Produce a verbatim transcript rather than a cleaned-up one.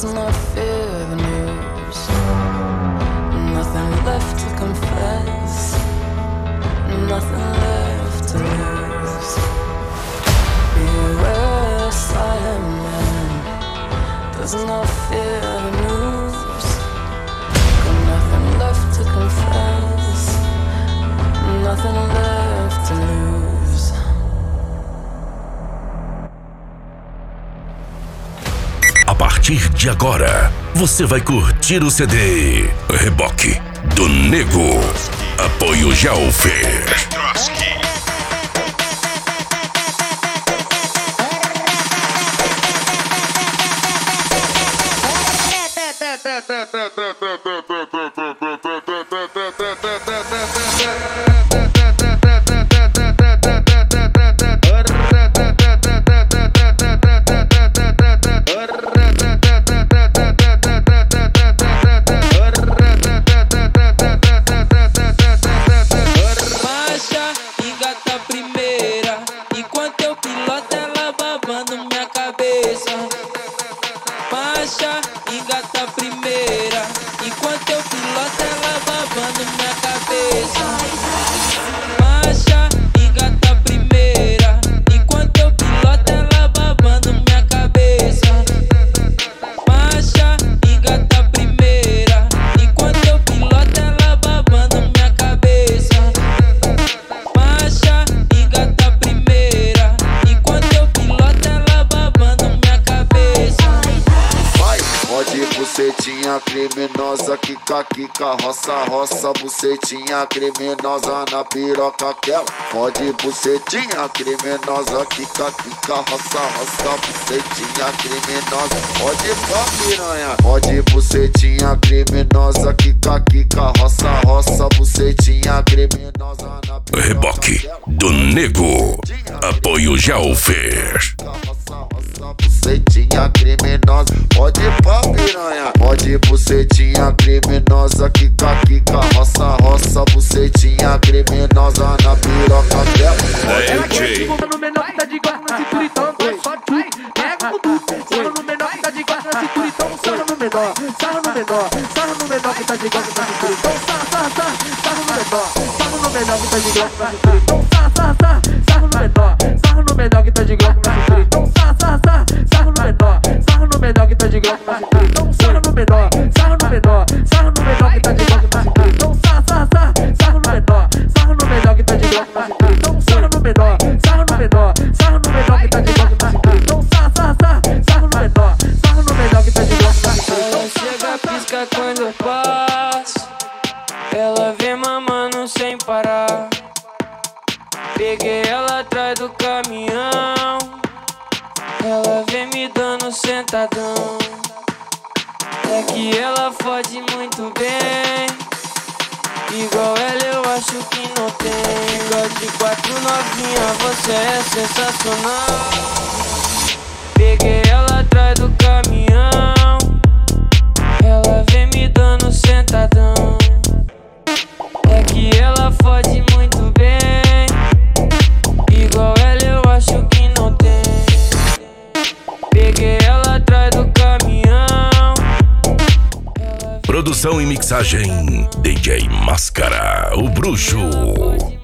not fear the news. Nothing left to confess, nothing left to lose. Beware, silent man does not fear the news. Got nothing left to confess, nothing left to lose. A partir de agora, você vai curtir o C D Reboque do Nego. Apoio Gelfer. Criminosa, quica, quica, roça, roça, bucetinha criminosa na piroca aquela. Pode bucetinha criminosa, quica, quica, roça, roça, bucetinha criminosa. Pode pá, piranha. Pode bucetinha criminosa, quica, quica, roça, roça, bucetinha criminosa na piroca. Reboque do Nego. Apoio Gelfer. Bucetinha criminosa, pode pá, piranha. Pode bucetinha criminosa, quica, quica, roça, roça, bucetinha criminosa na piroca dela. D J no menor que tá de guarda na cintura, então vai só tu. Pega o tu, sarra no menor que tá de guarda na cintura, então sarra no menor, sarra no menor, sarra no menor que tá de guarda na cintura, então sarra, sarra, sarra, sarra no menor, sarra no menor que tá de guarda na cintura, então sarra, sarra, sarra, sarra no menor, sarra no menor que tá de guarda na cintura, então sarra, sarra, sarra, sarra no menor, sarra no menor que tá de guarda na cintura, então sarra no menor, sarra no menor, sarra no menor que tá de guarda na cintura, então sarra, sarra, sarra, sarra no menor, sarra no menor que tá de guarda na cintura, então sarra no menor, sarra no menor, sarra no menor que tá de guarda na cintura, então sarra, sarra, sarra, sarra no menor, sarra no menor que tá de guarda na cintura. Ela chega, pisca quando eu passo, ela vem mamando sem parar. Peguei ela atrás do caminhão, ela vem me dando sentadão. É que ela fode muito bem, igual ela eu acho que não tem. Igual de quatro novinha, você é sensacional. Peguei ela atrás do caminhão, ela vem me dando sentadão. É que ela fode muito bem, igual ela eu acho que não tem. Peguei ela atrás do caminhão. Produção e mixagem D J Máscara, o bruxo.